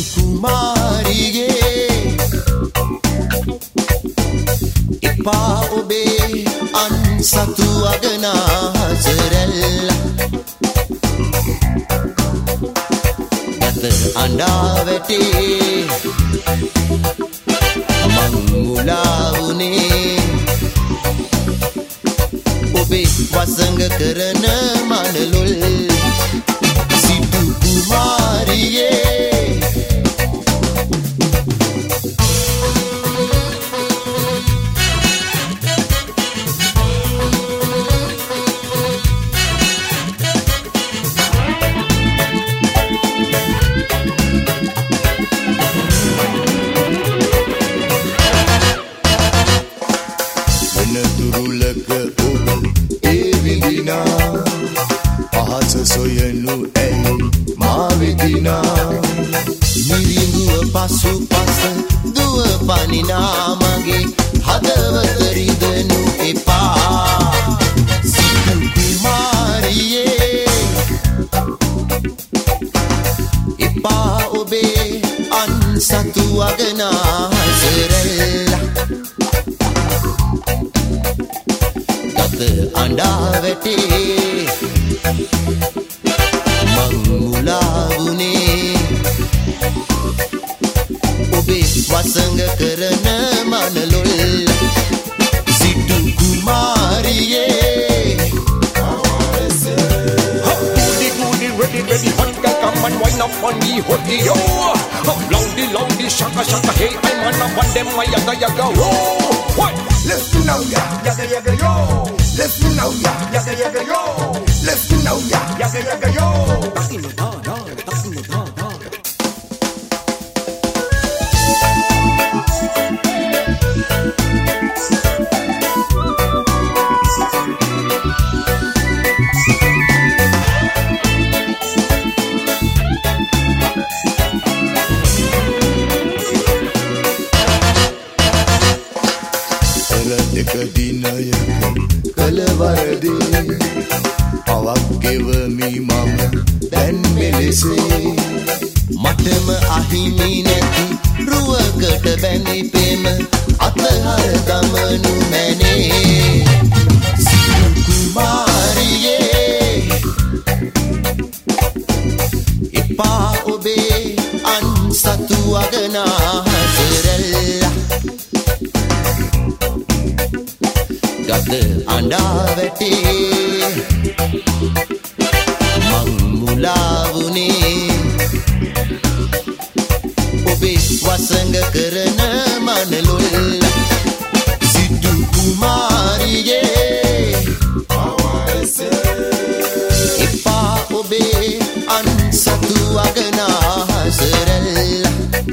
කුමාරියේ එපා ඔබේ අන්සතු අගනා හසරැල්ල ගත අඬා වැටේ මං මුලා වුණේ ඔබේ වසඟ කරන මනලොල් සිටු කුමාරියේ soyenu ei mavidina miringuwa pasu pasa duwa panina mage hadawata ridanu epa situ kumariye epa obe ansatu agana hasrella gata anda vete මුලාවුනේ ඔබේ වසඟ කරන මනලොල් සිටු කුමාරියේ goody ready hot girl come and wind up on me hotty yo loundy shaka hey I'm on up on them my yaga oh what let's do now yaga yo let's do now yaga yo let's do now yaga yo කලවරදී අවක් ගෙවමි මම දැන් මෙලෙසේ මටම අහිමි නැති රුවකට බැඳි පෙම අතහර දමනු මැනේ සිටු කුමාරියේ එපා ඔබේ අන්සතු අගනා හසරැල්ල ගත අඬා වැටේ මං මුලා වුණේ ඔබේ වසඟ කරන මනලොල් සිටු කුමාරියේ එපා ඔබේ අන්සතු අගනා හසරැල්ල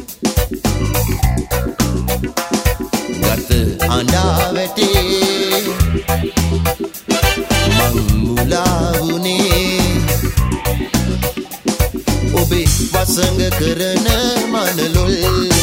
ගත අඬා වැටේ මං මුලා වුණේ ඔබේ වසඟ කරන මනලොල්